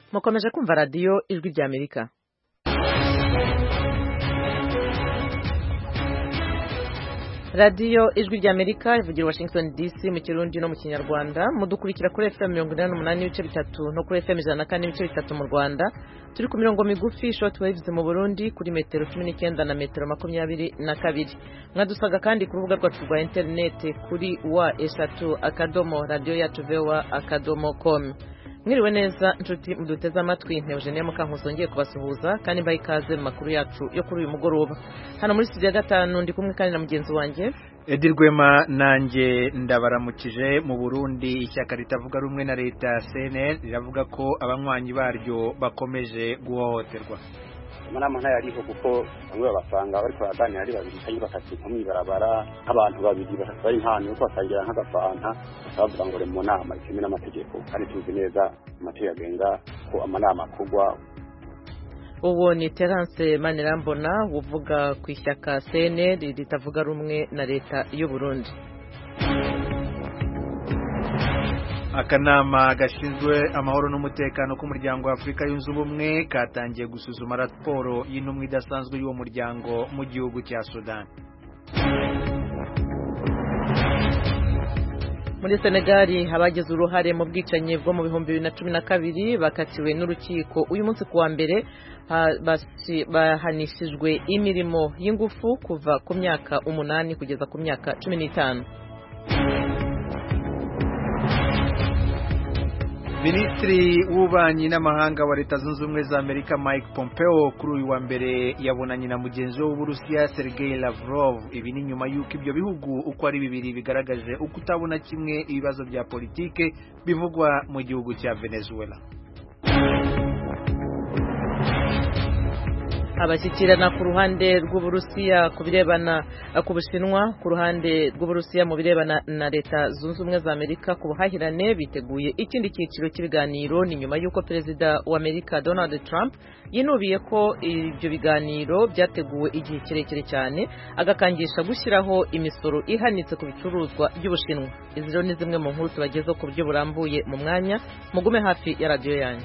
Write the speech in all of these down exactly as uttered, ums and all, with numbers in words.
mukomeje kumva radiyo ijwi rya Amerika. radiyo ijwi rya Amerika ivugira Washington D C mu Kirundi no mu Kinyarwanda. Mudukurikira kuri F M mirongo inani n'umunani n'ibice bitatu no kuri F M ijana na kane n'ibice bitatu mu Rwanda. Turi ku mirongo migufi short waves mu Burundi kuri metero cumi n'icyenda na metero makumyabiri na kabiri. Mwadusaga kandi ku rubuga rwacu rwa internet kuri wa eshatu akadomo radio yacu voa akadomo com. Mwiriwe neza nshuti muduteze amatwi, nte Eugenie Mukankuzo ngiye kubasuhuza kandi mbaye ikaze mu makuru yacu yo kuri uyu mugoroba. Hano muri studio ya gatanu ndi kumwe kandi na mugenzi wanjye Edi Rwema, nanjye ndabaramukije. Mu Burundi ishyaka ritavuga rumwe na leta C N L riravuga ko abanywanyi baryo bakomeje guhohoterwa. Manama nta yariho kuko bamwe babasanga bari kwaganira ari babiri kandi bakati kumwe barabara abantu babiri bari nk'ahantu uko basangira nk'agafanta bavuga ngo mu nama ikime n'amategeko kandi tuzi neza amategeko agenga ko amanama kugwa. Uwo ni Terence Manirambona uvuga ku ishyaka C N L ritavuga rumwe na leta y'u Burundi. Akanama gashinzwe amahoro n'umutekano ku muryango wa Afrika yunze ubumwe katangiye gusuzuma raporo y'intumwa idasanzwe y'uwo muryango mu gihugu cya Sudan. Muri Senegal habagize uruhare mu bwicanyi bwo mu bihumbi bibiri na cumi na kabiri bakatiwe n'urukiko uyu munsi kuwa mbere bahanishijwe imirimo y'ingufu kuva ku myaka umunani kugeza ku myaka cumi n'itanu. Minisitiri w'ububanyi n'amahanga wa Leta Zunze Ubumwe za Amerika Mike Pompeo kuri uyu wa mbere yabonanye na mugenzi we w'Uburusiya Sergei Lavrov. Ibi ni nyuma y'uko ibyo bihugu uko ari bibiri bigaragaje uko utabona kimwe ibibazo bya politike bivugwa mu gihugu cya Venezuela. Abashyikirana ku ruhande rw'Uburusiya ku birebana ku Bushinwa ku ruhande rw'Uburusiya mu birebana na Leta Zunze Ubumwe za Amerika ku buhahirane biteguye ikindi cyiciro cy'ibiganiro. Ni nyuma y'uko Perezida wa Amerika Donald Trump yinubiye ko ibyo biganiro byateguwe igihe kirekire cyane agakangisha gushyiraho imisoro ihanitse ku bicuruzwa by'Ubushinwa. Izi rero ni zimwe mu nkuru tubagezeho ku buryo burambuye mu mwanya, mugume hafi ya radiyo yanyu.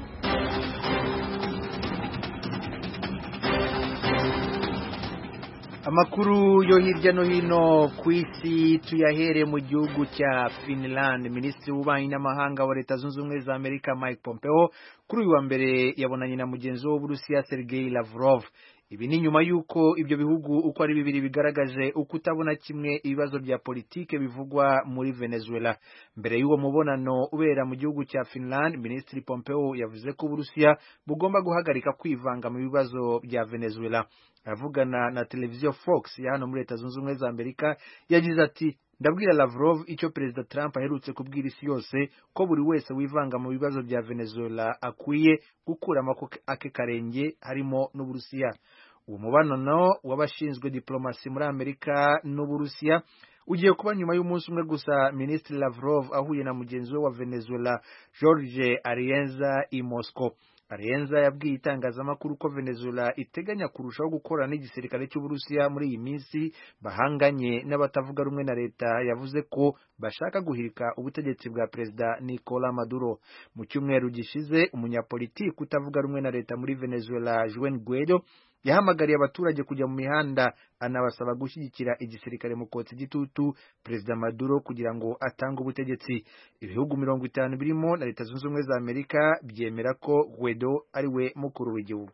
Amakuru yo hirya no hino ku isi tuyahere mu gihugu cya Finland. Minisitiri w'ububanyi n'amahanga wa Leta Zunze Ubumwe za Amerika Mike Pompeo kuri uyu wa mbere yabonanye na mugenzi we w'Uburusiya Sergei Lavrov. Ibi ni nyuma y'uko ibyo bihugu uko ari bibiri bigaragaje uko utabona kimwe ibibazo bya politike bivugwa muri Venezuela. Mbere y'uwo mubonano ubera mu gihugu cya Finland, Minisitiri Pompeo yavuze ko Uburusiya bugomba guhagarika kwivanga mu bibazo bya Venezuela. Avugana na televiziyo Fox ya hano muri Leta Zunze Ubumwe za Amerika yagize ati, ndabwira Lavrov icyo Perezida Trump aherutse kubwira isi yose ko buri wese wivanga mu bibazo bya Venezuela akwiye gukuramo ake karenge harimo n'Uburusiya. Uwo mubonano w'abashinzwe diplomasi muri Amerika n'Uburusiya ugiye kuba nyuma y'umunsi umwe gusa Minisitiri Lavrov ahuye na mugenzi we wa Venezuela Jorge Arienza i Moscow. Arienza yabwiye itangazamakuru ko Venezuela iteganya kurushaho gukorana n'igisirikare cy'Uburusiya muri iyi minsi bahanganye n'abatavuga rumwe na leta. Yavuze ko bashaka guhirika ubutegetsi bwa Perezida Nicolas Maduro. Mu cyumweru gishize umunyapolitiki utavuga rumwe na leta muri Venezuela Juan Guaido yahamagariye abaturage kujya mu mihanda anabasaba gushyigikira igisirikare mu kotsa igitutu Perezida Maduro kugira ngo atange ubutegetsi. Ibihugu mirongo itanu birimo na Leta Zunze Ubumwe za Amerika byemera ko Guaido ari we mukuru w'igihugu.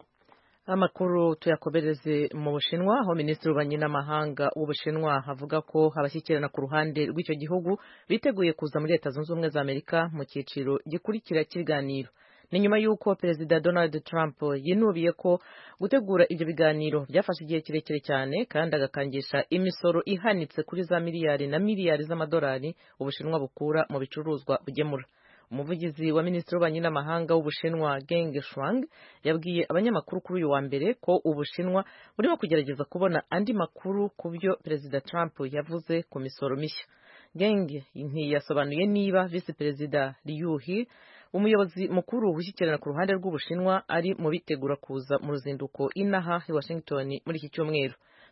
Amakuru tuyakobereze mu Bushinwa, aho Minisitiri w'ububanyi n'amahanga w'Ubushinwa avuga ko abashyikirana ku ruhande rw'icyo gihugu biteguye kuza muri Leta Zunze Ubumwe za Amerika mu cyiciro gikurikira cy'ibiganiro. Ni nyuma y'uko Perezida Donald Trump yinubiye ko gutegura ibyo biganiro byafashe igihe kirekire cyane kandi agakangisha imisoro ihanitse kuri za miliyari na miliyari z'amadolari Ubushinwa bukura mu bicuruzwa bugemura. Umuvugizi wa Minisitiri w'ububanyi n'amahanga w'Ubushinwa Geng Shuang yabwiye abanyamakuru kuri uyu wa mbere ko Ubushinwa burimo kugerageza kubona andi makuru ku byo Perezida Trump yavuze ku misoro mishya. Geng ntiyasobanuye niba Vice Perezida Liu He, umuyobozi mukuru w'ishyikirana ku ruhande rw'Ubushinwa, ari mu bitegura kuza mu ruzinduko inaha i Washington muri iki cyumweru.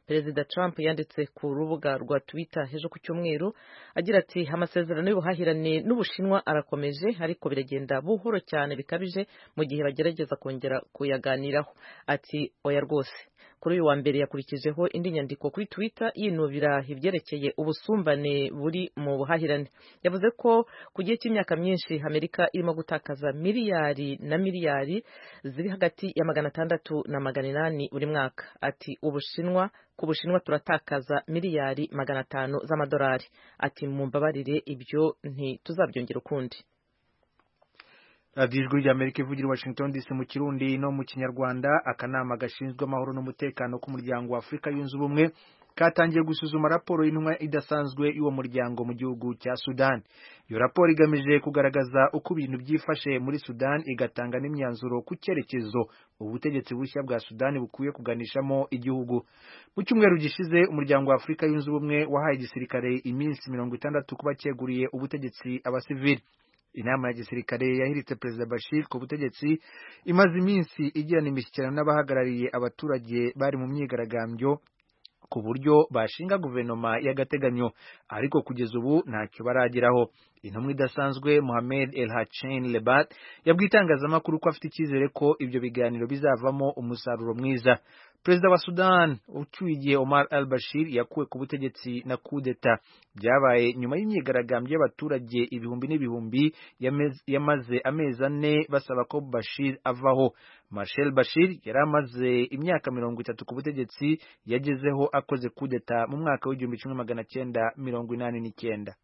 Perezida Trump yanditse ku rubuga rwa Twitter ejo ku cyumweru agira ati amasezerano y'ubuhahirane n'Ubushinwa arakomeje ariko biragenda buhoro cyane bikabije mu gihe bagerageza kongera kuyaganiraho. Ati oya rwose. Kuri uyu wa mbere yakurikijeho indi nyandiko kuri Twitter yinubira ibyerekeye ubusumbane buri mu buhahirane. Yavuze ko ku gihe cy'imyaka myinshi Amerika irimo gutakaza miliyari na miliyari ziri hagati ya magana atandatu na magana inani buri mwaka. Ati Ubushinwa ku Bushinwa turatakaza miliyari magana atanu z'amadolari. Ati mumbabarire ibyo ntituzabyongera ukundi. radiyo ijwi ry'Amerika ivugira i Washington D C mu Kirundi no mu Kinyarwanda. Akanama gashinzwe amahoro n'umutekano k'umuryango wa Afurika yunze ubumwe katangiye gusuzuma raporo y'intumwa idasanzwe y'uwo muryango mu gihugu cya Sudan. Iyo raporo igamije kugaragaza uko ibintu byifashe muri Sudan, igatanga n'imyanzuro ku cyerekezo ubutegetsi bushya bwa Sudan bukwiye kuganishamo igihugu. Mu cyumweru gishize umuryango wa Afurika yunze ubumwe wahaye igisirikare iminsi mirongo itandatu kuba cyeguriye ubutegetsi abasivili. Inama ya gisirikare yahiritse Perezida Bashir ku butegetsi imaze iminsi igirana imishyikirano n'abahagarariye abaturage bari mu myigaragambyo ku buryo bashinga guverinoma y'agateganyo, ariko kugeza ubu ntacyo barageraho. Intumwa idasanzwe Mohamed El Hachen Lebat yabwiye itangazamakuru ko afite icyizere ko ibyo biganiro bizavamo umusaruro mwiza. Perezida wa Sudan ucyuye Omar al-Bashir yakuwe ku butegetsi na kudeta. Byabaye nyuma y'imyigaragambyo y'abaturage ibihumbi n'ibihumbi yamaze amezi ane basaba ko Bashir avaho. Marshal Bashir yari amaze imyaka mirongo itatu ku butegetsi, yagezeho akoze kudeta mu mwaka w'igihumbi kimwe magana cyenda mirongo inani n'icyenda.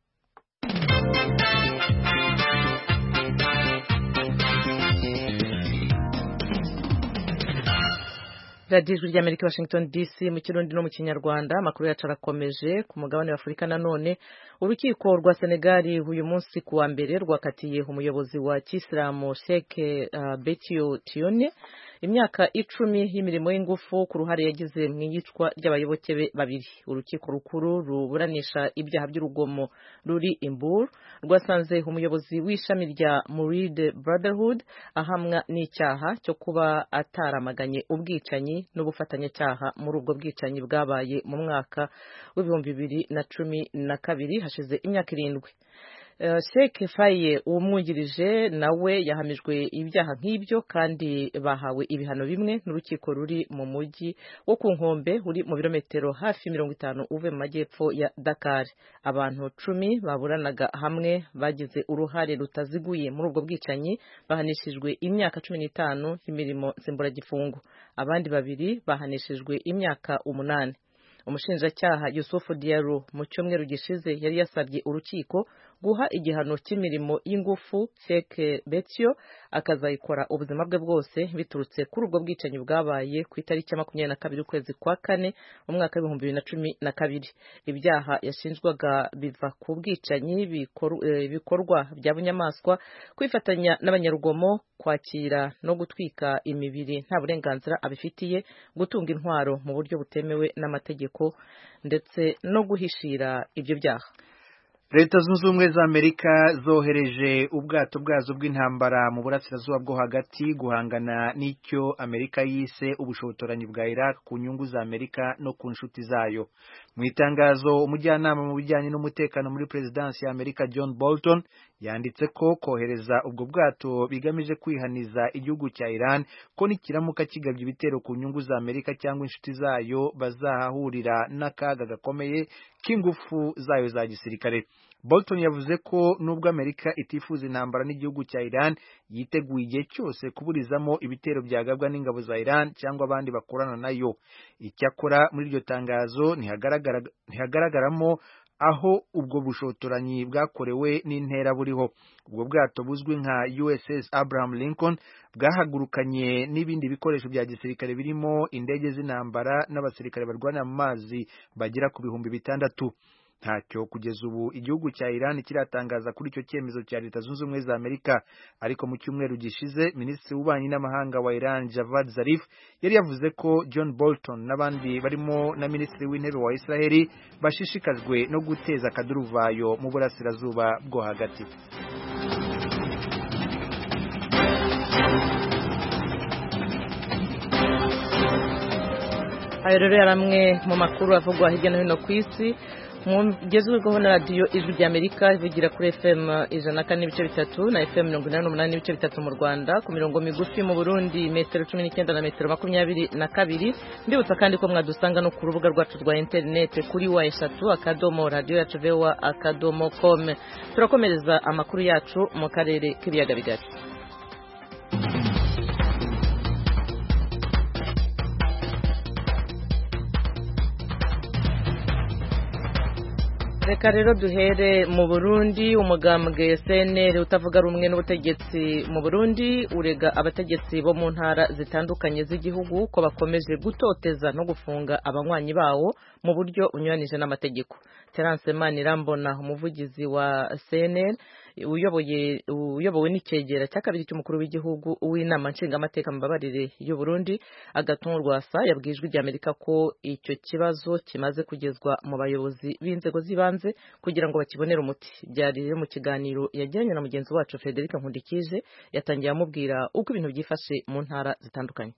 radiyo ijwi ry'Amerika Washington D C mu Kirundi no mu Kinyarwanda. Amakuru yacu arakomeje ku mugabane wa Afurika. Nanone urukiko rwa Senegal uyu munsi ku wa mbere rwakatiye umuyobozi wa Kisilamu Sheikh uh, Betio Tione imyaka icumi y'imirimo y'ingufu ku ruhare yagize mu iyicwa ry'abayoboke be babiri. Urukiko rukuru ruburanisha ibyaha by'urugomo ruri Imbur rwasanze umuyobozi w'ishami rya Murid Brotherhood ahamwa n'icyaha cyo kuba ataramaganye ubwicanyi n'ubufatanyacyaha muri ubwo bwicanyi bwabaye mu mwaka w'ibihumbi bibiri na cumi na kabiri hashize imyaka irindwi. Uh, Sheikh Faye umwungirije nawe yahamijwe ibyaha nk'ibyo kandi bahawe ibihano bimwe n'urukiko ruri mu mujyi wo ku nkombe uri mu birometero hafi mirongo itanu uve mu majyepfo ya Dakar. Abantu cumi baburanaga hamwe bagize uruhare rutaziguye muri ubwo bwicanyi bahanishijwe imyaka cumi n'itanu y'imirimo nsimburagifungo. Abandi babiri bahanishijwe imyaka umunani. Umushinjacyaha Yusufu Diallo mu cyumweru gishize yari yasabye urukiko guha igihano cy'imirimo y'ingufu Sheikh Betio akazayikora ubuzima bwe bwose biturutse kuri ubwo bwicanyi bwabaye ku itariki ya makumyabiri na kabiri ukwezi kwa kane mu mwaka w'ibihumbi bibiri na cumi na kabiri. Ibyaha yashinjwaga biva ku bwicanyi bikorwa bya bunyamaswa, kwifatanya n'abanyarugomo, kwakira no gutwika imibiri nta burenganzira abifitiye, gutunga intwaro mu buryo butemewe n'amategeko ndetse no guhishira ibyo byaha. Leta zunze ubumwe za Amerika zohereje ubwato bwazo bw'intambara mu burasirazuba bwo hagati guhangana n'icyo Amerika yise ubushotoranyi bwa Iraq ku nyungu za Amerika no ku nshuti zayo. Mu itangazo umujyanama mu bijyanye n'umutekano muri Perezidansi ya Amerika John Bolton yanditse ko kohereza ubwo bwato bigamije kwihaniza igihugu cya Iran ko nikiramuka kigabye ibitero ku nyungu za Amerika cyangwa inshuti zayo bazahahurira n'akaga gakomeye k'ingufu zayo za gisirikare. Bolton yavuze ko nubwo Amerika itifuza intambara n'igihugu cya Iran, yiteguye igihe cyose kuburizamo ibitero byagabwa n'ingabo za Iran cyangwa abandi bakorana nayo. Icyakora muri iryo tangazo ntihagaragara ntihagaragaramo aho ubwo bushotoranyi bwakorewe n'intera buriho. Ubwo bwato buzwi nka U S S Abraham Lincoln bwahagurukanye n'ibindi bikoresho bya gisirikare birimo indege z'intambara n'abasirikare barwanira mu mazi bagera ku bihumbi bitandatu. Ntacyo kugeza ubu igihugu cya Iran kiratangaza kuri icyo cyemezo cya Leta Zunze Ubumwe za Amerika, ariko mu cyumweru gishize Minisitiri w'Ububanyi n'Amahanga wa Iran Javad Zarif yari yavuze ko John Bolton n'abandi barimo na Minisitiri w'Intebe wa Israel bashishikajwe no guteza akaduruvayo mu burasirazuba bwo hagati. ayo rero yaramwe mu makuru avugwa hirya no hino ku isi mugezweho na radiyo ijwi ry'Amerika ivugira kuri F M ijana na kane n'ibice bitatu na F M mirongo inani n'umunani n'ibice bitatu mu Rwanda, ku mirongo migufi mu Burundi metero cumi n'icyenda na metero makumyabiri na kabiri. Ndibutsa kandi ko mwadusanga no ku rubuga rwacu rwa interineti kuri wa eshatu akadomo radiyo yacu vewa akadomo com. Turakomereza amakuru yacu mu karere k'ibiyaga bigari. Reka rero duhere mu Burundi. Umugambwe C N L utavuga rumwe n'ubutegetsi mu Burundi urega abategetsi bo mu ntara zitandukanye z'igihugu ko bakomeje gutoteza no gufunga abanywanyi bawo mu buryo unyuranije n'amategeko. Terence Manirambona, umuvugizi wa C N L uyoboye uyobowe n'icegera cya kabiri cy'umukuru w'igihugu w'inama nshingamateka mu babarire y'u Burundi, Agathon Rwasa, yabwijwe ry'Amerika ko icyo kibazo kimaze kugezwa mu bayobozi b'inzego z'ibanze kugira ngo bakibonere umuti. Byari rero mu kiganiro yajyanye na mugenzi wacu Frederic Nkundikije, yatangiye amubwira uko ibintu byifashe mu ntara zitandukanye.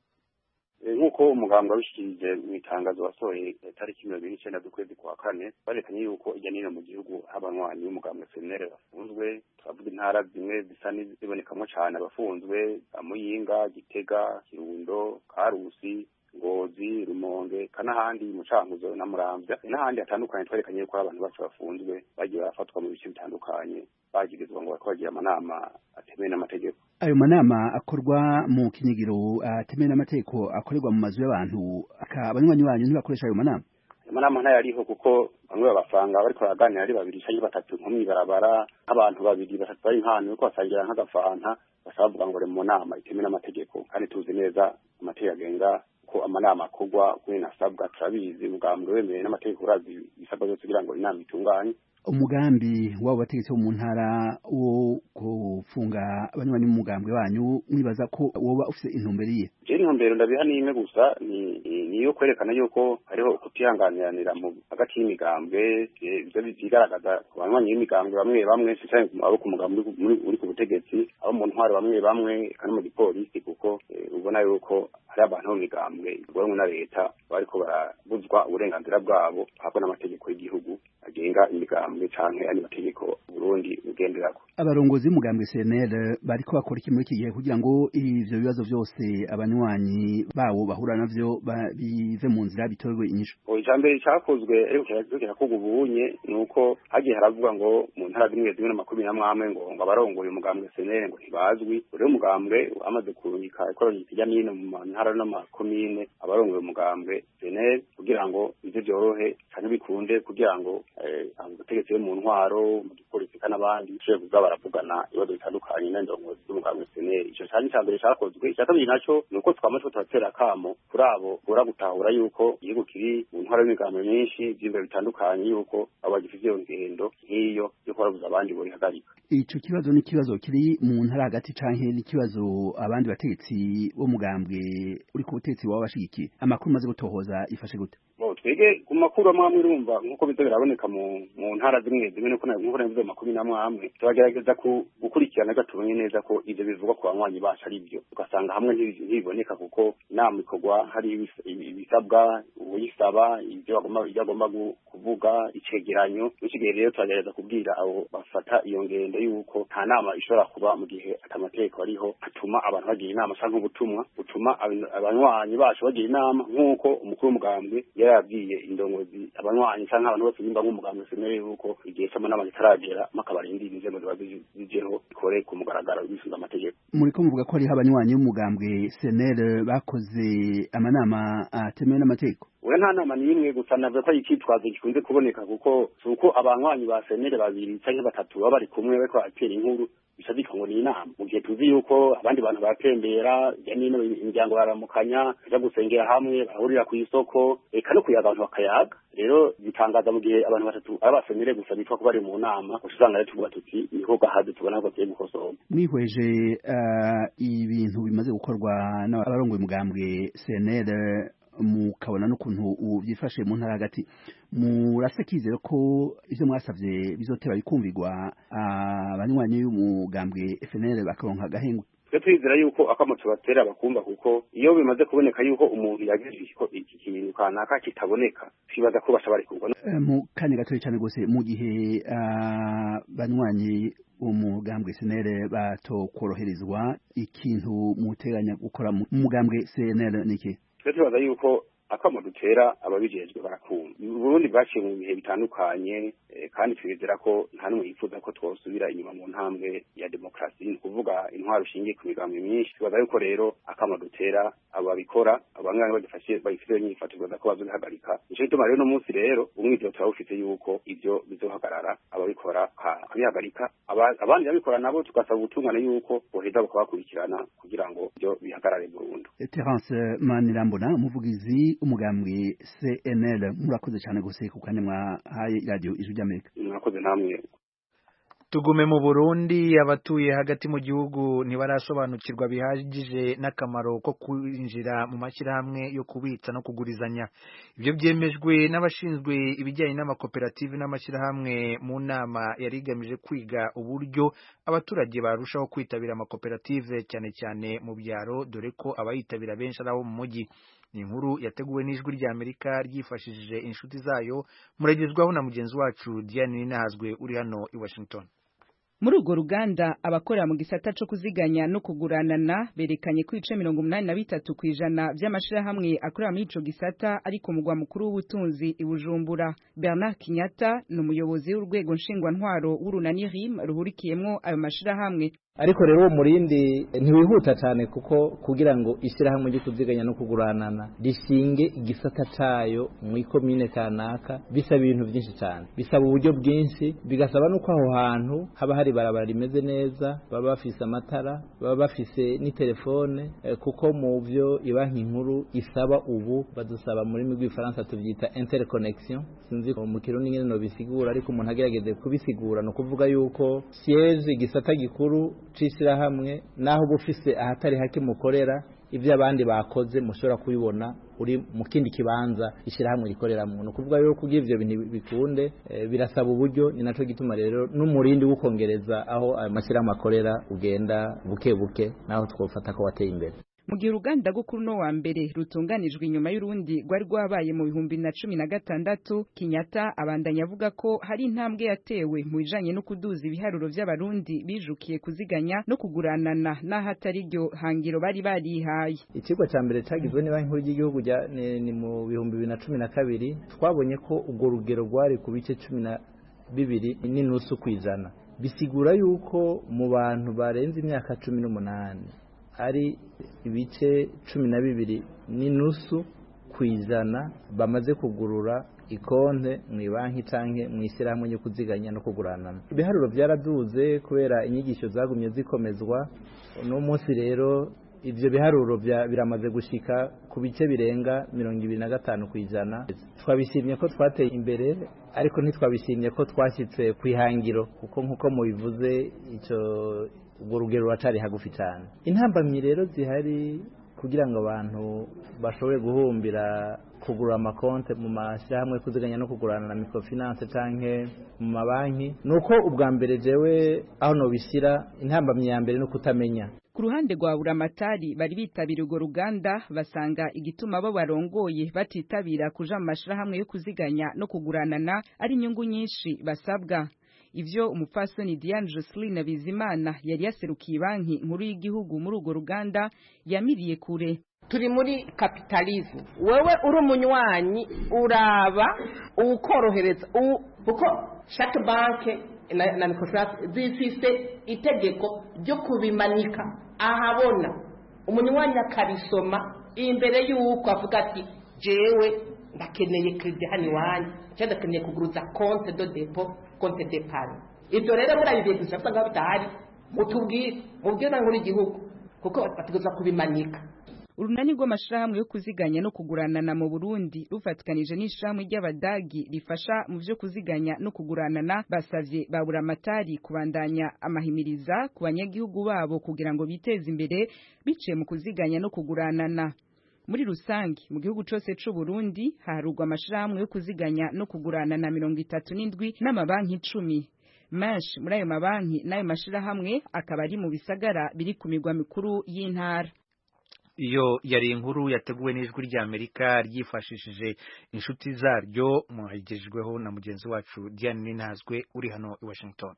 Nk'uko umugambwe wabishikirije mu itangazo wasohoye tariki mirongo ibiri n'icyenda z'ukwezi kwa kane, barekanye yuko ijya n'ino mu gihugu abanywanyi b'umugambwe C N L bafunzwe. Turavuga intara zimwe zisa n'izibonekamo cyane abafunzwe: Muyinga, Gitega, Kirundo, Karusi, Ngozi, Rumonge, kanahandi mu Cankuzo na Muramvya n'ahandi hatandukanye. Twerekanye yuko abantu bacu bafunzwe bagiye barafatwa mu bice bitandukanye, bagirizwa ngo bakoragira amanama atemewe n'amategeko. Ayo manama akorwa mu kinyigiro atemewe n'amategeko akorerwa mu mazu y'abantu, abanywanyi banyu ntibakoresha ayo manama? Amanama ntayariho kuko bamwe babasanga bariko baraganira ari babiri cyangwa batatu nko mw'ibarabara, abantu babiri batatu bari nk'ahantu yuko basangira nk'agafanta, basavuga ngo mu nama itemewe n'amategeko. Kandi tuzi neza amategeko agenga ko amanama akorwa kuri nasabwa, turabizi umugambwe wemewe n'amategeko urazi bisabwa byose kugira ngo inama itunganye. Umugambi wabo bategetse mu ntara wo kufunga abanywanyi mu mugambwe wanyu mwibaza ko woba ufite intumbero iye? Je intumbero ndabiha n'imwe gusa, ni niyo kwerekana yuko hariho kutihanganiranira mu hagati y'imigambwe. Ibyo bigaragaza ku banywanyi b'imigambwe bamwe bamwe cyane abo ku mugambwe uri ku butegetsi, abo mu ntwaro bamwe bamwe kandi mu gipolisi, kuko ubona yuko hari abantu mu migambwe igorwa na leta bariko barabuzwa uburenganzira bwabo habwa n'amategeko y'igihugu agenga imigambwe canke ari mategeko Burundi ugenderako. Abarongozi b'umugambwe C N L bariko bakora iki muri iki gihe kugira ngo ivyo bibazo byose abanywanyi bawo bahura navyo bive mu nzira bitorwe inyishu? Ijambere cyakozwe ariko cyakugera ko gubunye nuko hagiye haravuga ngo mu ntara zimwe zimwe n'amakumi na mwamwe ngo ngo abarongoye umugambwe C N L ngo ntibazwi. Rero umugambwe amaze kurunyika ikoranye kijya n'ino mu ntara n'amakomine, abarongoye umugambwe C N L kugira ngo ivyo byorohe cyane bikunde, kugira ngo abategetsi mu ntwaro mu gipolisi n'abandi cyo kuza baravugana ibibazo bitandukanye n'indongozi z'umugambwe C N L. Icyo cyane cyambere cyakozwe. Icya kabiri naco nuko twamaze tutatera kamo kuri abo bora gutahura yuko igihugu kiri mu ntwaro y'imigambwe myinshi by'ibyo bitandukanye, yuko abagifite iyo ngendo nk'iyo yo kwarabuza abandi bori hagarika. Ico kibazo ni kibazo kiri mu ntara hagati canke ni kibazo abandi bategetsi bo mugambwe uri ku butegetsi waba bashigikiye? Amakuru maze gutohoza ifashe gute? Twege ku makuru amwe urumva nkuko bizo biraboneka mu mu ntara zimwe zimwe nuko nkuko nabivuze makuru namwe amwe turagerageza gukurikirana gatubonye neza ko ivyo bivugwa ku banywanyi bacu ari byo, ugasanga hamwe ntibiboneka kuko inama ikorwa hari ibisabwa uyisaba ivyo bagomba ivyo agomba kuvuga icegeranyo. Ikigihe rero turagerageza kubwira abo bafata iyo ngendo yuko nta nama ishobora kuba mu gihe atamategeko ariho atuma abantu bagira inama canke ubutumwa butuma abanywanyi bacu bagira inama, nkuko umukuru w'umugambwe yarabwiye indongozi abanywanyi canke abantu bose bimba nk'umugambwe C N L yuko igihe cy'amanama kitaragera makabarindira inzego zibazijeho ikore ku mugaragaro bisunga amategeko. Muriko muvuga ko ari abanywanyi b'umugambwe C N L bakoze amanama atemewe n'amategeko? We nta nama n'imwe gusa navuga ko ikitwazo gikunze kuboneka, kuko suko abanywanyi ba C N L babiri canke batatu baba bari kumwe bariko batera inkuru bishadika ngo ni inama, mu gihe tuzi yuko abandi bantu batembera ya nino imiryango baramukanya baja gusengera hamwe bahurira ku isoko eka no kuyaga abantu bakayaga. Rero bitangaza mu gihe abantu batatu abasenere gusa bitwa ko bari mu nama, usanga rero tuvuga tuti niho gahaze tubona ko tugiye gukosoza. Mwihweje uh, ibintu bimaze gukorwa n'abarongoye umugambwe C N L mukabona n'ukuntu ubyifashe mu ntara hagati, murasekizera ko ivyo mwasavye bizoteba bikumvirwa abanywanyi y'umugambwe F N L bakaronka gahengwe? twe twizera yuko akamo tubatera bakumva kuko iyo bimaze kuboneka yuko umuntu yagize ko iki kintu kanaka kitaboneka twibaza ko bashobora kurwa mu kanya gatoya cyane gose mu gihe banywanyi umugambwe C N L batokoroherezwa ikintu muteganya gukora mu mugambwe C N L niki twe tubaza yuko akamo dutera ababijejwe barakumva Burundi baciye mu bihe bitandukanye kandi twizera ko nta n'umwe yifuza ko twosubira inyuma mu ntambwe ya demokarasi ni kuvuga intwaro ishingiye ku migambi myinshi tubaza yuko rero akamo dutera ababikora abanganga badufashe bayifite nyifato tubaza ko bazohagarika nico gituma rero no munsi rero umwizero turawufite yuko ivyo bizohagarara ababikora kabihagarika abandi babikora nabo tugasaba ubutungane yuko boheza bakabakurikirana kugira ngo byo bihagarare burundu. Terence Manirambona umuvugizi umugambwe C N L murakoze cyane gose ku kanya mwahaye radio Ijwi ry'Amerika. Murakoze namwe. Tugume mu Burundi abatuye hagati mu gihugu ntibarasobanukirwa bihagije n'akamaro ko kwinjira mu mashyirahamwe yo kubitsa no kugurizanya. Ibyo byemejwe n'abashinzwe ibijyanye n'amakoperative n'amashyirahamwe mu nama yari igamije kwiga uburyo abaturage barushaho kwitabira amakoperative cyane cyane mu byaro dore ko abayitabira benshi ari abo mu mujyi. Ni inkuru yateguwe n'Ijwi ry'Amerika ryifashishije inshuti zayo muragezwaho na mugenzi wacu Diane Ninahazwe uri hano i Washington. Muri urwo ruganda abakora mu gisata cyo kuziganya no kuguranana berekanye ko ibice mirongo umunani na bitatu kw'ijana by'amashirahamwe akorera muri ico gisata ariko mugwa mukuru w'ubutunzi i Bujumbura. Bernard Kinyata ni umuyobozi w'urwego nshingwantwaro w'urunani R I M ruhurikiyemwo ayo mashirahamwe. Ariko rero umurindi ntiwihuta cyane kuko kugira ngo ishyirahamwe ryo kuziganya no kuguranana rishinge igisata cayo mu ikomine kanaka bisaba ibintu byinshi cyane, bisaba uburyo bwinshi, bigasaba nuko aho hantu haba hari barabara rimeze neza, baba bafise amatara, baba bafise ni telefone eh, kuko mu byo ibanki nkuru isaba ubu badusaba muri migwi Faransa tuvyita interconnection. Sinzi mu kirundi nyene no bisigura ariko umuntu agerageze kubisigura no kuvuga yuko siège igisata gikuru cishyirahamwe naho bufise ahatari hake mukorera ivyo abandi bakoze mushobora kubibona uri mu kindi kibanza ishyirahamwe rikoreramo. No kuvuga rero kugira ivyo bintu bikunde e, birasaba uburyo, ni naco gituma rero n'umurindi w'ukongereza aho amashyirahamwe akorera ugenda buke buke naho twofata ko wateye imbere. Mu gihe uruganda rwo kuri no wa mbere rutunganijwe inyuma y'urundi rwari rwabaye mu bihumbi na cumi na gatandatu, Kinyata abandanya avuga ko hari intambwe yatewe mu bijanye no kuduza ibiharuro by'abarundi bijukiye kuziganya no kuguranana naho atari ryo hangiro bari barihaye. Ikigo cya mbere cyagizwe n'Banki Nkuru y'Igihugu ni, ni mu bihumbi bibiri na cumi na kabiri, twabonye ko ubwo rugero rwari ku bice cumi na bibiri n'inusu kw'ijana. Bisigura yuko mu bantu barenze imyaka cumi n'umunani ari ibice cumi na bibiri n'inusu kw'ijana bamaze kugurura ikonte mu banki canke mu ishyirahamwe ryo kuziganya no kuguranana. Ibiharuro byaraduze kubera inyigisho zagumye zikomezwa. No munsi rero ivyo biharuro biramaze gushika ku bice birenga mirongo ibiri na gatanu kw'ijana. Twabishimye ko twateye imbere ariko ntitwabishimye ko twashyitse kwihangiro kuko nkuko mubivuze ico ubwo rugero rwacari hagufi cyane. Intambamyi rero zihari kugira ngo abantu bashobore guhumbira kugura amakonte mu mashyirahamwe kuziganya no kugurana na microfinance canke mu mabanki nuko ubwa mbere jewe aho no bishyira intambamyi ya mbere no kutamenya. Ku ruhande rwa Buramatari bari bitabira urwo ruganda basanga igituma abo barongoye batitabira kuja mu mashirahamwe yo kuziganya no kuguranana ari inyungu nyinshi basabwa. Ivyo umupfasoni Diane Joseline Bizimana yari yaserukiye banki nkuru y'igihugu muri urwo ruganda yamiriye kure. Turi muri kapitalisme, wewe uri umunywanyi uraba ukorohereza kuko chaque banque na, na microfinance zifise itegeko ryo kubimanika ahabona umunywanyi akarisoma imbere y'uko avuga ati jewe ndakeneye credit hani wanyu cyangwa ndakeneye kuguruza compte de dépôt compte d'épargne. Ibyo rero murabiye gusa usanga bitahari mutubwire mubwira ngo igihugu kuko bategereza kubimanika. Urunani rw'amashirahamwe yo kuziganya no kuguranana mu Burundi rufatikanije n'ishirahamwe ry'Abadagi rifasha mu byo kuziganya no kuguranana basavye ba Buramatari kubandanya amahimiriza ku banyagihugu babo kugira ngo biteze imbere biciye mu kuziganya no kuguranana. Muri rusangi mu gihugu cyose c'u Burundi harugwa amashirahamwe yo kuziganya no kugurana na mirongo itatu n'indwi n'amabanki icumi. menshi muri ayo mabanki n'ayo mashirahamwe akaba ari mu bisagara biri ku migwa mikuru y'intara. Iyo yari inkuru yateguwe n'ijwi ry'Amerika ryifashishije inshuti zaryo, mwagejejweho na mugenzi wacu Diane Ninazwe uri hano i Washington.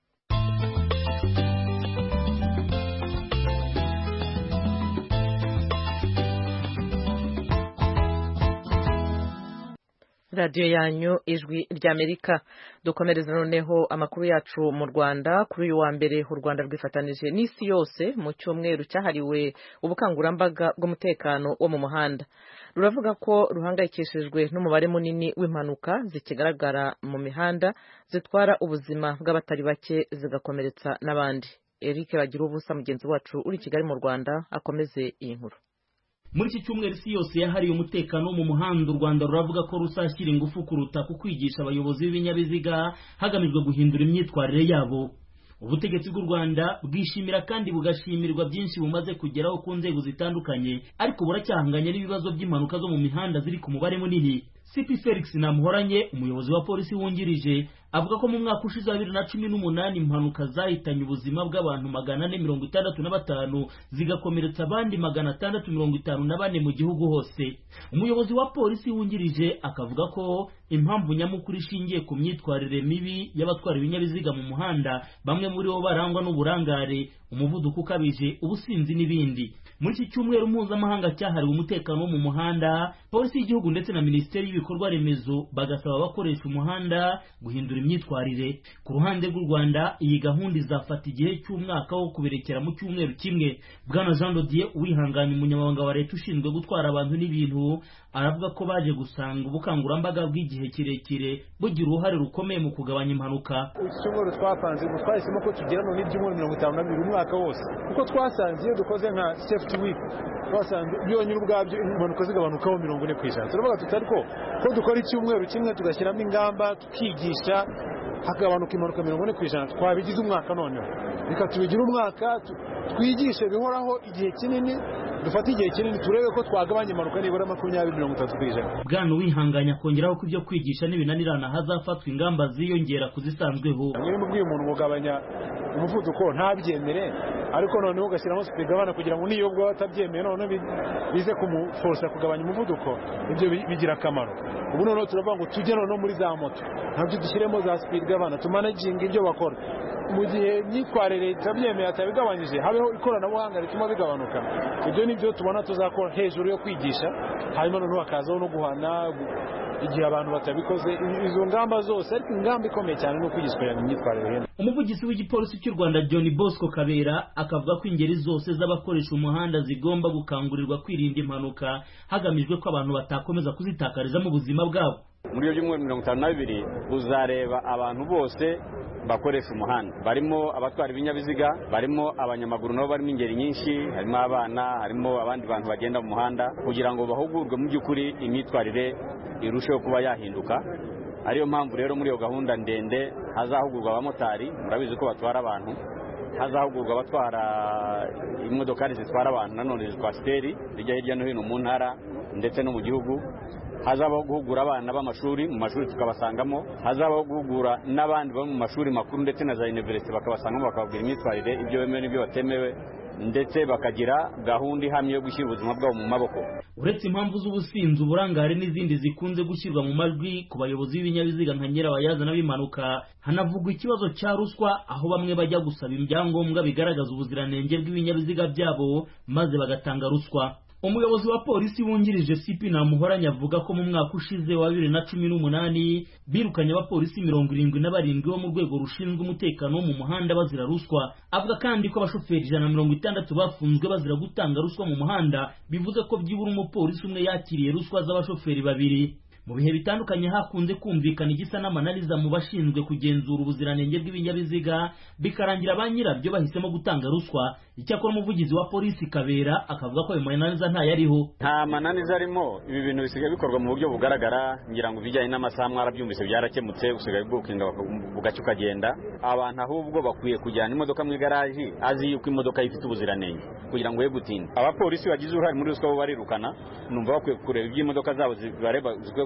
Radio yanyu ijwi ry'Amerika. Dukomereza noneho amakuru yacu mu Rwanda. Kuri uyu wa mbere u Rwanda rwifatanije n'isi yose mu cyumweru cyahariwe ubukangurambaga bw'umutekano wo mu muhanda. Ruravuga ko ruhangayikishijwe n'umubare munini w'impanuka zikigaragara mu mihanda zitwara ubuzima bw'abatari bake zigakomeretsa n'abandi. Eric Bagira ubusa mugenzi wacu uri Kigali mu Rwanda akomeze iyi nkuru. Muri iki cyumweru isi yose yahariye umutekano mu muhanda, u Rwanda ruravuga ko rusashyira ingufu kuruta ku kwigisha abayobozi b'ibinyabiziga hagamijwe guhindura imyitwarire yabo. Ubutegetsi bw'u Rwanda bwishimira kandi bugashimirwa byinshi bumaze kugeraho ku nzego zitandukanye, ariko buracyahanganye n'ibibazo by'impanuka zo mu mihanda ziri ku mubare munini. C P Felix Namuhoranye, umuyobozi wa polisi wungirije, avuga ko mu mwaka ushize wa bibiri na cumi n'umunani impanuka zahitanye ubuzima bw'abantu magana ane mirongo itandatu na batanu zigakomeretsa abandi magana atandatu mirongo itanu na bane mu gihugu hose. Umuyobozi wa polisi wungirije akavuga ko impamvu nyamukuru ishingiye ku myitwarire mibi y'abatwara ibinyabiziga mu muhanda, bamwe muri bo barangwa n'uburangare, umuvuduko ukabije, ubusinzi n'ibindi. Muri iki cyumweru mpuzamahanga cyahariwe umutekano wo mu muhanda, polisi y'igihugu ndetse na minisiteri y'ibikorwa remezo bagasaba abakoresha umuhanda guhindura imyitwarire. Ku ruhande rw'u Rwanda, iyi gahunda izafata igihe cy'umwaka wo kuberekera mu cyumweru kimwe. Bwana Jean Dodier Uwihanganye, umunyamabanga wa leta ushinzwe gutwara abantu n'ibintu, aravuga ko baje gusanga ubukangurambaga bw'igihe kirekire bugira uruhare rukomeye mu kugabanya impanuka. Icyumweru twapanze ngo twahisemo ko tugera no n'ibyumweru mirongo itanu na bibiri umwaka wose, kuko twasanze iyo dukoze nka safety week twasanze byonyine ubwabyo impanuka zigabanukaho mirongo ine ku ijana. Turavuga tutari ko ko dukora icyumweru kimwe tugashyiramo ingamba tukigisha hagabanuka impanuka mirongo ine ku ijana, twabigize umwaka noneho reka tubigira umwaka twigishe bihoraho igihe kinini, dufate igihe kinini turebe ko twagabanya impanuka nibura makumyabiri mirongo itatu ku ijana. Bwana Uwihanganye akongeraho ko ibyo kwigisha n'ibinanirana hazafatwa ingamba ziyongera kuzisanzweho. Nyine mubwiye umuntu kugabanya umuvuduko ntabyemere, ariko noneho ugashyiramo speed gabana kugira ngo niyo bwo atabyemeye none bize kumuforsa kugabanya umuvuduko, ibyo bigira akamaro. Ubu noneho turavuga ngo tujye noneho muri za moto ntabyo dushyiremo za speed gabana, tumanaginga ibyo bakora. Mu gihe myitwarire itabyemeye atabigabanyije, habeho ikoranabuhanga rituma bigabanuka. Ibyo nibyo tubona tuzakora hejuru yo kwigisha, hanyuma noneho hakazaho no guhana igihe abantu batabikoze. Izo ngamba zose, ariko ingamba ikomeye cyane no kwigishanya imyitwarire. Umuvugizi w'igipolisi cy'u Rwanda John Bosco Kabera akavuga ko ingeri zose z'abakoresha umuhanda zigomba gukangurirwa kwirinda impanuka hagamijwe ko abantu batakomeza kuzitakariza mu buzima bwabo. Muri iyo byumweru mirongo itanu na bibiri uzareba abantu bose bakoresha umuhanda, barimo abatwara ibinyabiziga, barimo abanyamaguru nabo barimo ingeri nyinshi, harimo abana, harimo abandi bantu bagenda mu muhanda, kugira ngo bahugurwe mu by'ukuri imyitwarire irusheho kuba yahinduka. Ariyo mpamvu rero muri iyo gahunda ndende hazahugurwa abamotari, murabizi ko batwara abantu, hazahugurwa abatwara imodokari zitwara abantu nanone zitwa siteri zijya hirya no hino mu ntara ndetse no mu gihugu. Hazabaho guhugura abana b'amashuri, mu mashuri tukabasangamo, hazabaho guhugura n'abandi bo mu mashuri makuru ndetse na za university bakabasangamo, bakababwira imyitwarire, ibyo bemewe n'ibyo batemewe, ndetse bakagira gahunda ihamye yo gushyira ubuzima bwabo mu maboko. Uretse impamvu z'ubusinzi, uburangare n'izindi zikunze gushyirwa mu majwi ku bayobozi b'ibinyabiziga nka nyirabayazana b'impanuka, hanavugwa ikibazo cya ruswa, aho bamwe bajya gusaba ibyangombwa bigaragaza ubuziranenge bw'ibinyabiziga byabo maze bagatanga ruswa. Umuyobozi wa polisi wungirije C P Namuhoranye avuga ko mu mwaka ushize wa bibiri na cumi n'umunani birukanye abapolisi mirongo irindwi na barindwi bo mu rwego rushinzwe umutekano wo mu muhanda bazira ruswa. Avuga kandi ko abashoferi ijana na mirongo itandatu bafunzwe bazira gutanga ruswa mu muhanda, bivuze ko byibura umupolisi umwe yakiriye ruswa z'abashoferi babiri. Mu bihe bitandukanye hakunze kumvikana igisa n'amananiza mu bashinzwe kugenzura ubuziranenge bw'ibinyabiziga, bikarangira ba nyirabyo bahisemo gutanga ruswa. Icyakora umuvugizi wa polisi Kabera akavuga ko ayo mananiza ntayariho. Nta mananiza arimo, ibi bintu bisigaye bikorwa mu buryo bugaragara, ngira ngo ibijyanye n'amasaha mwarabyumvise byarakemutse, usigaye bwukinga bugacyo ukagenda. Abantu ahubwo bakwiye kujyana imodoka mu igaraji azi yuko imodoka ifite ubuziranenge kugira ngo ye gutinda. Abapolisi bagize uruhare muri ruswa bo barirukana, numva bakwiye kureba iby'imodoka zabo zibareba, zikwiye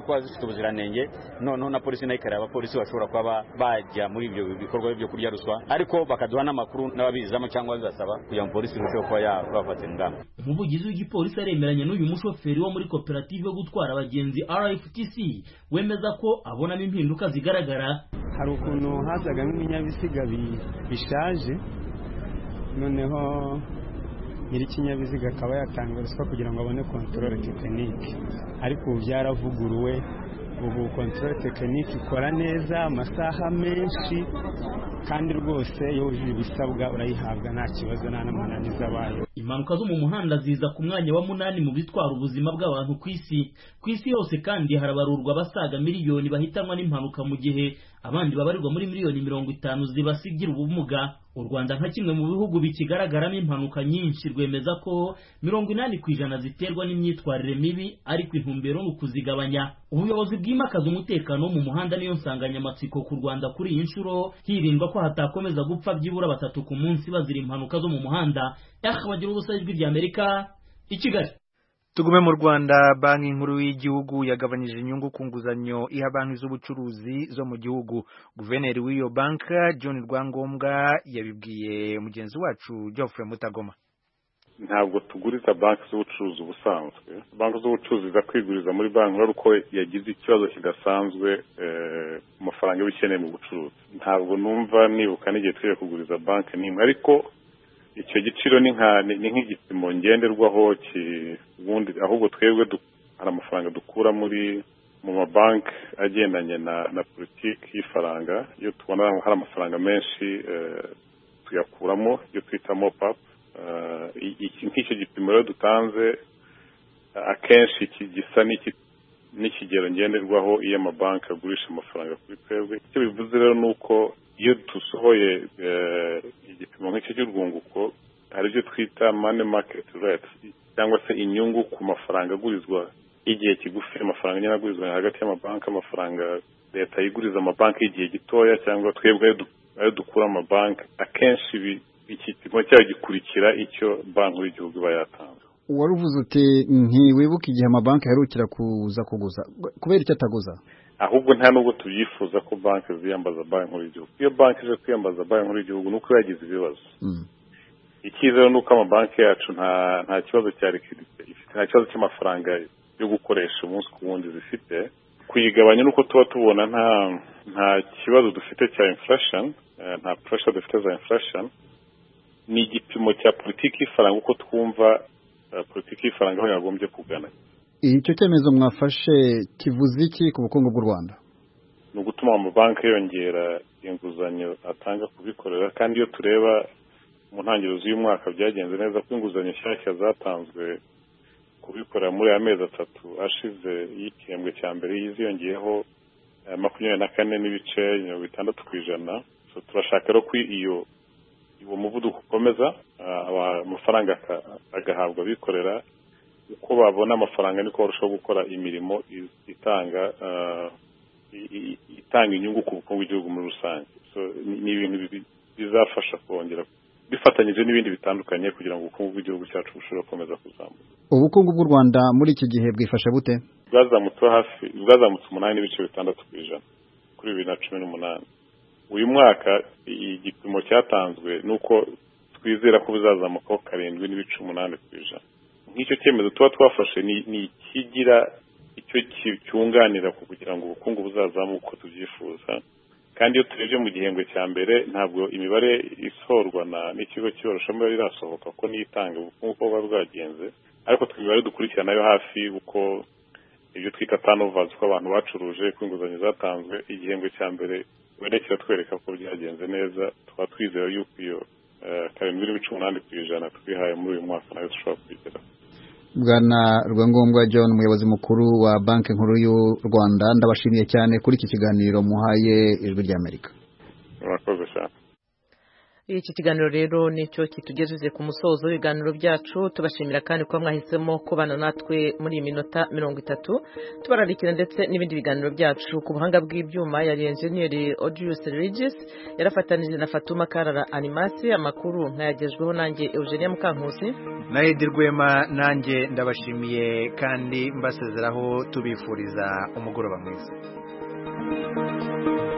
kuba zifite ubuziranenge noneho na polisi nayo ikareba abapolisi bashobora kuba bajya muri ibyo bikorwa byo kurya ruswa ariko bakaduha n'amakuru n'ababizamo cyangwa bazasaba kugira ngo polisi irusheho kuba yabafatira ingamba. Umuvugizi w'igipolisi aremeranya n'uyu mushoferi wo muri koperative yo gutwara abagenzi R F T C wemeza ko abonamo impinduka zigaragara. Hari ukuntu hazaga nk'ibinyabiziga bishaje noneho nyiri kinyabiziga akaba yatanga ruswa kugira ngo abone controle technique ariko ubu byaravuguruwe ubu controle technique ikora neza amasaha menshi kandi rwose iyo uje ibisabwa urayihabwa nta kibazo nta n'amananiza abaye. Impanuka zo mu muhanda ziza ku mwanya wa munani mu bitwara ubuzima bw'abantu ku isi ku isi yose kandi harabarurwa abasaga miliyoni bahitanwa n'impanuka mu gihe abandi babarirwa muri miliyoni mirongo itanu zibasigira ubumuga. U Rwanda nka kimwe mu bihugu bikigaragaramo impanuka nyinshi rwemeza ko mirongo inani ku ijana ziterwa n'imyitwarire mibi ariko intumbero ni ukuzigabanya. Ubuyobozi bwimakaza umutekano wo mu muhanda niyo nsanganyamatsiko ku Rwanda kuri iyi nshuro hirindwa ko hatakomeza gupfa byibura batatu ku munsi bazira impanuka zo mu muhanda. Bagira ubusa ijwi rya Amerika i Kigali. Tugume mu Rwanda, banki nkuru y'igihugu yagabanyije inyungu ku nguzanyo iha banki z'ubucuruzi zo mu gihugu. Guverineri w'iyo banka John Rwangombwa yabibwiye mugenzi wacu Geoffrey Mutagoma. Ntabwo tuguriza banki z'ubucuruzi ubusanzwe. Banki z'ubucuruzi za kwiguriza muri banki ari uko yagize ikibazo kidasanzwe mu mafaranga y'ukeneye mu bucuruzi. Ntabwo numva nibuka n'igihe twiye kuguriza banki n'imwe ariko icyo giciro ni nka ni nk'igipimo ngenderwaho kibundi ahubwo twebwe hari amafaranga dukura muri mu mabanki agendanye na na politiki y'ifaranga iyo tubona hari amafaranga menshi tuyakuramo iyo twita mop up nk'icyo gipimo rero dutanze akenshi gisa n'ikigero ngenderwaho iyo amabanki agurisha amafaranga kuri twebwe. Icyo bivuze rero ni uko iyo dusohoye igipimo nk'icyo cy'urwunguko hari ibyo twita money market rate cyangwa se inyungu ku mafaranga agurizwa igihe kigufi, amafaranga nyine agurizwa hagati y'amabanki, amafaranga leta yiguriza amabanki y'igihe gitoya cyangwa twebwe ayo dukura amabanki. Akenshi iki gipimo cyayo gikurikira icyo banki y'igihugu iba yatanze. Wari uvuze uti ntiwibuka igihe amabanki aherukira kuza kuguza kubera icyo ataguza? Ahubwo nta nubwo tubyifuza ko banki ziyambaza banki nkuru y'igihugu. Iyo banki ije kwiyambaza banki nkuru y'igihugu nuko yagize ibibazo. Ikiza nuko amabanki yacu nta nta kibazo cya liquidity ifite, nta kibazo cy'amafaranga yo gukoresha umunsi ku wundi zifite. Kuyigabanya nuko tuba tubona nta nta kibazo dufite cya inflation, nta pressure dufite za inflation. Ni igipimo cya politiki y'ifaranga uko twumva politiki y'ifaranga aho yagombye kugana. Icyo cyemezo mwafashe kivuze iki ku bukungu bw'u Rwanda? Ni ugutuma amabanki yongera inguzanyo atanga kubikorera, kandi iyo tureba mu ntangiriro z'uyu mwaka byagenze neza ko inguzanyo nshyashya zatanzwe kubikorera muri aya mezi atatu ashize y'igihembwe cya mbere yiziyongeyeho makumyabiri na kane n'ibice mirongo itandatu ku ijana. Turashaka rero ko iyo uwo muvuduko ukomeza amafaranga agahabwa abikorera, uko babona amafaranga niko barushaho gukora imirimo itanga itanga inyungu ku bukungu bw'igihugu muri rusange. Ni ibintu bizafasha kongera bifatanyije n'ibindi bitandukanye kugira ngo ubukungu bw'igihugu cyacu bushobore gukomeza kuzamuka. Ubukungu bw'u Rwanda muri iki gihe bwifashe bute? Bwazamutse hafi bwazamutse umunani n'ibice bitandatu ku ijana kuri bibiri na cumi n'umunani. Uyu mwaka igipimo cyatanzwe nuko twizera ko buzazamukaho karindwi n'ibice umunani ku ijana. Nk'icyo cyemezo tuba twafashe ni ikigira icyo cyunganira kugira ngo ubukungu buzazamuka uko tubyifuza. Kandi iyo turebye mu gihembwe cya mbere ntabwo imibare isorwa n'ikigo cy'Ibarushamibare irasohoka ko niyitanga ubukungu ko buba bwagenze, ariko twimibare dukurikirana yo hafi uko ibyo twita turnovers ko abantu bacuruje ko inguzanyo zatanzwe igihembwe cya mbere werekera twereka ko byagenze neza. Tukaba twizera yuko iyo karindwi n'ibice umunani ku ijana twihaye muri uyu mwaka nayo dushobora kubigeraho. Bwana Rwangombwa John, umuyobozi mukuru wa banki nkuru y'u Rwanda, ndabashimiye cyane kuri iki kiganiro muhaye ijwi ry'Amerika. Murakoze cyane. iki kiganiro rero nicyo kitugejeje ku musozo w'ibiganiro byacu tubashimira kandi ko mwahisemo kubana natwe muri iyi minota mirongo itatu tubararikira ndetse n'ibindi biganiro byacu ku buhanga bw'ibyuma yari engineer Audius Regis yarafatanije na Fatuma Karara Animasi amakuru nkayagejweho nanjye Eugenia Mukankusi na Edi Rwema nanjye ndabashimiye kandi mbasezeraho tubifuriza umugoroba mwiza.